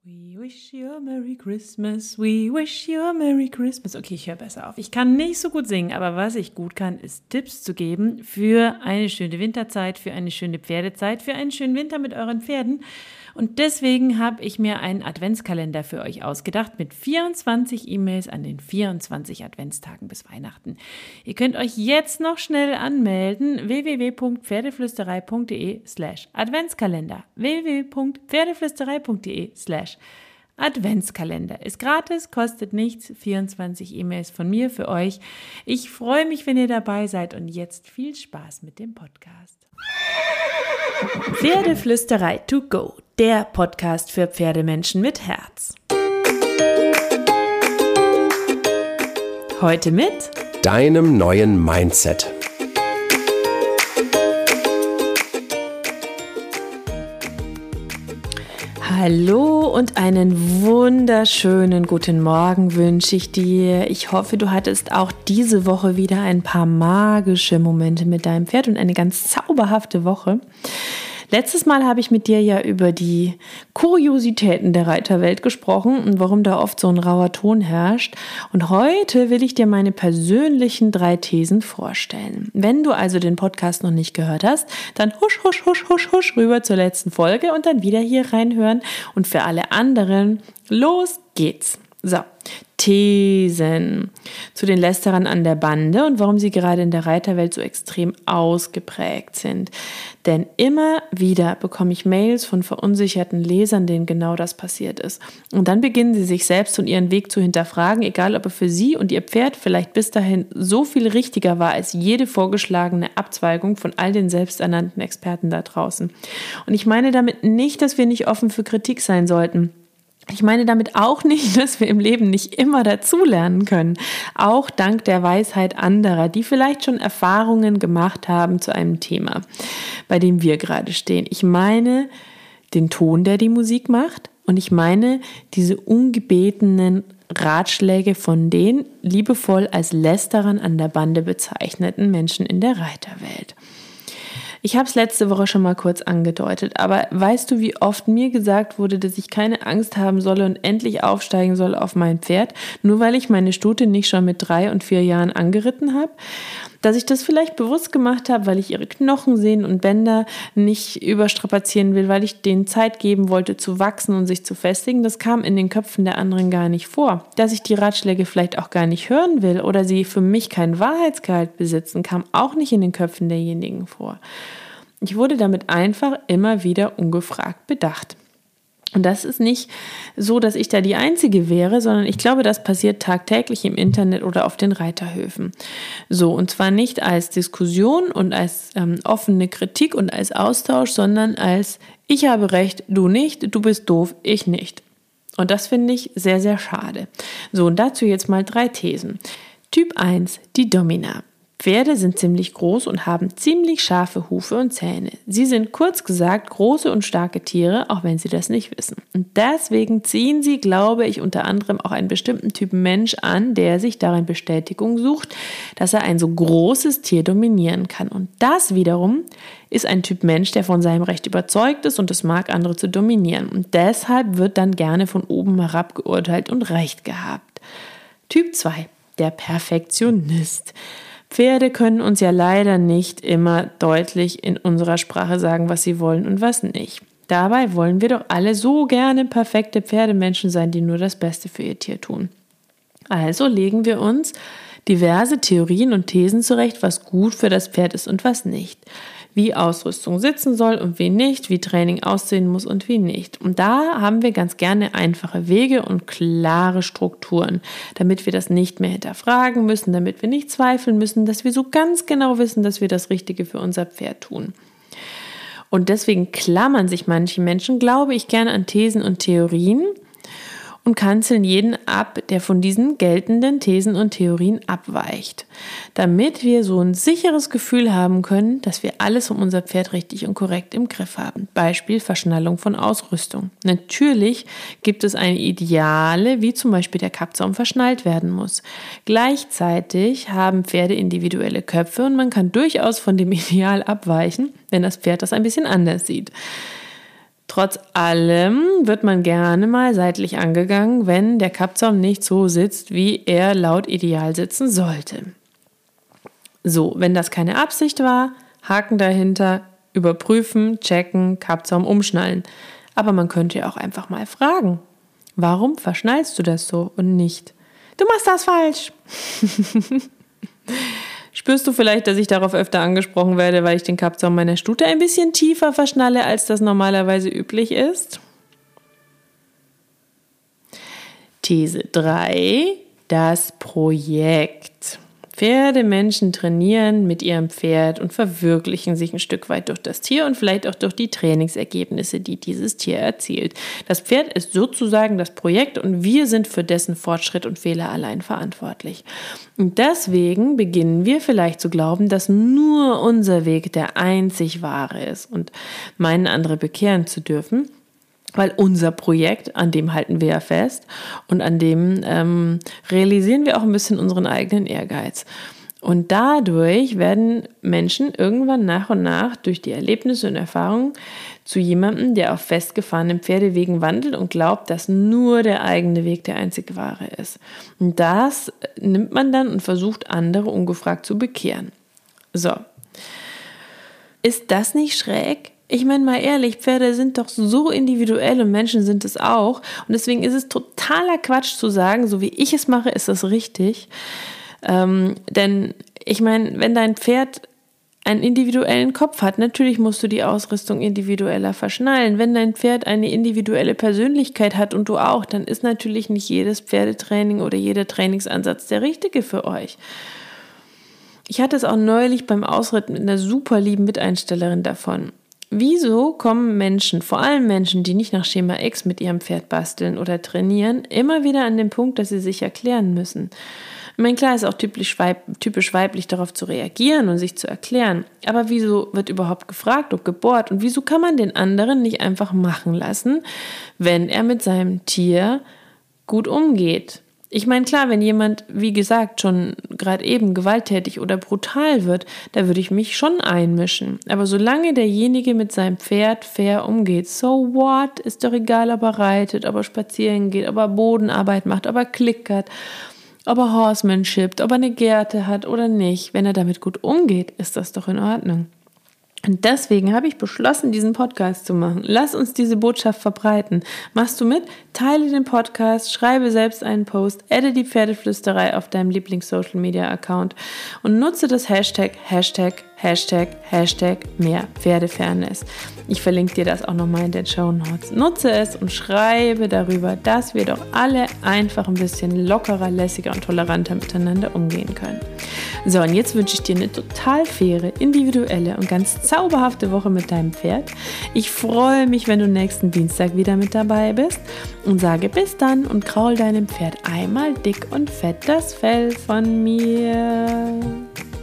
We wish you a Merry Christmas, we wish you a Merry Christmas. Okay, ich höre besser auf. Ich kann nicht so gut singen, aber was ich gut kann, ist Tipps zu geben für eine schöne Winterzeit, für eine schöne Pferdezeit, für einen schönen Winter mit euren Pferden. Und deswegen habe ich mir einen Adventskalender für euch ausgedacht mit 24 E-Mails an den 24 Adventstagen bis Weihnachten. Ihr könnt euch jetzt noch schnell anmelden, www.pferdeflüsterei.de/Adventskalender. www.pferdeflüsterei.de/Adventskalender. Ist gratis, kostet nichts, 24 E-Mails von mir für euch. Ich freue mich, wenn ihr dabei seid und jetzt viel Spaß mit dem Podcast. Pferdeflüsterei to go, der Podcast für Pferdemenschen mit Herz. Heute mit deinem neuen Mindset. Hallo und einen wunderschönen guten Morgen wünsche ich dir. Ich hoffe, du hattest auch diese Woche wieder ein paar magische Momente mit deinem Pferd und eine ganz zauberhafte Woche. Letztes Mal habe ich mit dir ja über die Kuriositäten der Reiterwelt gesprochen und warum da oft so ein rauer Ton herrscht. Und heute will ich dir meine persönlichen 3 Thesen vorstellen. Wenn du also den Podcast noch nicht gehört hast, dann husch, husch, husch, husch, husch rüber zur letzten Folge und dann wieder hier reinhören. Und für alle anderen, los geht's. So, Thesen zu den Lästerern an der Bande und warum sie gerade in der Reiterwelt so extrem ausgeprägt sind. Denn immer wieder bekomme ich Mails von verunsicherten Lesern, denen genau das passiert ist. Und dann beginnen sie sich selbst und ihren Weg zu hinterfragen, egal ob er für sie und ihr Pferd vielleicht bis dahin so viel richtiger war als jede vorgeschlagene Abzweigung von all den selbsternannten Experten da draußen. Und ich meine damit nicht, dass wir nicht offen für Kritik sein sollten. Ich meine damit auch nicht, dass wir im Leben nicht immer dazulernen können, auch dank der Weisheit anderer, die vielleicht schon Erfahrungen gemacht haben zu einem Thema, bei dem wir gerade stehen. Ich meine den Ton, der die Musik macht, und ich meine diese ungebetenen Ratschläge von den liebevoll als Lästerern an der Bande bezeichneten Menschen in der Reiterwelt. Ich habe es letzte Woche schon mal kurz angedeutet, aber weißt du, wie oft mir gesagt wurde, dass ich keine Angst haben solle und endlich aufsteigen soll auf mein Pferd, nur weil ich meine Stute nicht schon mit 3 und 4 Jahren angeritten habe? Dass ich das vielleicht bewusst gemacht habe, weil ich ihre Knochen, Sehnen und Bänder nicht überstrapazieren will, weil ich denen Zeit geben wollte zu wachsen und sich zu festigen, das kam in den Köpfen der anderen gar nicht vor. Dass ich die Ratschläge vielleicht auch gar nicht hören will oder sie für mich keinen Wahrheitsgehalt besitzen, kam auch nicht in den Köpfen derjenigen vor. Ich wurde damit einfach immer wieder ungefragt bedacht. Und das ist nicht so, dass ich da die Einzige wäre, sondern ich glaube, das passiert tagtäglich im Internet oder auf den Reiterhöfen. So, und zwar nicht als Diskussion und als offene Kritik und als Austausch, sondern als ich habe recht, du nicht, du bist doof, ich nicht. Und das finde ich sehr, sehr schade. So, und dazu jetzt mal 3 Thesen. Typ 1, die Domina. Pferde sind ziemlich groß und haben ziemlich scharfe Hufe und Zähne. Sie sind kurz gesagt große und starke Tiere, auch wenn sie das nicht wissen. Und deswegen ziehen sie, glaube ich, unter anderem auch einen bestimmten Typ Mensch an, der sich darin Bestätigung sucht, dass er ein so großes Tier dominieren kann. Und das wiederum ist ein Typ Mensch, der von seinem Recht überzeugt ist und es mag, andere zu dominieren. Und deshalb wird dann gerne von oben herab geurteilt und Recht gehabt. Typ 2, der Perfektionist. Pferde können uns ja leider nicht immer deutlich in unserer Sprache sagen, was sie wollen und was nicht. Dabei wollen wir doch alle so gerne perfekte Pferdemenschen sein, die nur das Beste für ihr Tier tun. Also legen wir uns diverse Theorien und Thesen zurecht, was gut für das Pferd ist und was nicht. Wie Ausrüstung sitzen soll und wie nicht, wie Training aussehen muss und wie nicht. Und da haben wir ganz gerne einfache Wege und klare Strukturen, damit wir das nicht mehr hinterfragen müssen, damit wir nicht zweifeln müssen, dass wir so ganz genau wissen, dass wir das Richtige für unser Pferd tun. Und deswegen klammern sich manche Menschen, glaube ich, gerne an Thesen und Theorien und kanzeln jeden ab, der von diesen geltenden Thesen und Theorien abweicht, damit wir so ein sicheres Gefühl haben können, dass wir alles um unser Pferd richtig und korrekt im Griff haben. Beispiel Verschnallung von Ausrüstung. Natürlich gibt es eine Ideale, wie zum Beispiel der Kappzaum verschnallt werden muss. Gleichzeitig haben Pferde individuelle Köpfe und man kann durchaus von dem Ideal abweichen, wenn das Pferd das ein bisschen anders sieht. Trotz allem wird man gerne mal seitlich angegangen, wenn der Kappzaum nicht so sitzt, wie er laut Ideal sitzen sollte. So, wenn das keine Absicht war, Haken dahinter, überprüfen, checken, Kappzaum umschnallen. Aber man könnte ja auch einfach mal fragen, warum verschnallst du das so und nicht? Du machst das falsch. Spürst du vielleicht, dass ich darauf öfter angesprochen werde, weil ich den Kappzaum meiner Stute ein bisschen tiefer verschnalle, als das normalerweise üblich ist? These 3, das Projekt. Pferdemenschen trainieren mit ihrem Pferd und verwirklichen sich ein Stück weit durch das Tier und vielleicht auch durch die Trainingsergebnisse, die dieses Tier erzielt. Das Pferd ist sozusagen das Projekt und wir sind für dessen Fortschritt und Fehler allein verantwortlich. Und deswegen beginnen wir vielleicht zu glauben, dass nur unser Weg der einzig wahre ist und meinen, andere bekehren zu dürfen. Weil unser Projekt, an dem halten wir ja fest und an dem realisieren wir auch ein bisschen unseren eigenen Ehrgeiz. Und dadurch werden Menschen irgendwann nach und nach durch die Erlebnisse und Erfahrungen zu jemandem, der auf festgefahrenen Pferdewegen wandelt und glaubt, dass nur der eigene Weg der einzige wahre ist. Und das nimmt man dann und versucht, andere ungefragt zu bekehren. So, ist das nicht schräg? Ich meine mal ehrlich, Pferde sind doch so individuell und Menschen sind es auch. Und deswegen ist es totaler Quatsch zu sagen, so wie ich es mache, ist das richtig. Denn ich meine, wenn dein Pferd einen individuellen Kopf hat, natürlich musst du die Ausrüstung individueller verschnallen. Wenn dein Pferd eine individuelle Persönlichkeit hat und du auch, dann ist natürlich nicht jedes Pferdetraining oder jeder Trainingsansatz der richtige für euch. Ich hatte es auch neulich beim Ausritt mit einer super lieben Miteinstellerin davon. Wieso kommen Menschen, vor allem Menschen, die nicht nach Schema X mit ihrem Pferd basteln oder trainieren, immer wieder an den Punkt, dass sie sich erklären müssen? Ich meine, klar ist auch typisch weiblich, darauf zu reagieren und sich zu erklären. Aber wieso wird überhaupt gefragt und gebohrt? Und wieso kann man den anderen nicht einfach machen lassen, wenn er mit seinem Tier gut umgeht? Ich meine, klar, wenn jemand, wie gesagt, schon gerade eben gewalttätig oder brutal wird, da würde ich mich schon einmischen. Aber solange derjenige mit seinem Pferd fair umgeht, so what, ist doch egal, ob er reitet, ob er spazieren geht, ob er Bodenarbeit macht, ob er klickert, ob er Horsemanship, ob er eine Gerte hat oder nicht. Wenn er damit gut umgeht, ist das doch in Ordnung. Und deswegen habe ich beschlossen, diesen Podcast zu machen. Lass uns diese Botschaft verbreiten. Machst du mit? Teile den Podcast, schreibe selbst einen Post, adde die Pferdeflüsterei auf deinem Lieblings-Social-Media-Account und nutze das Hashtag mehr Pferdefairness. Ich verlinke dir das auch nochmal in den Shownotes. Nutze es und schreibe darüber, dass wir doch alle einfach ein bisschen lockerer, lässiger und toleranter miteinander umgehen können. So, und jetzt wünsche ich dir eine total faire, individuelle und ganz zauberhafte Woche mit deinem Pferd. Ich freue mich, wenn du nächsten Dienstag wieder mit dabei bist und sage bis dann und kraul deinem Pferd einmal dick und fett das Fell von mir.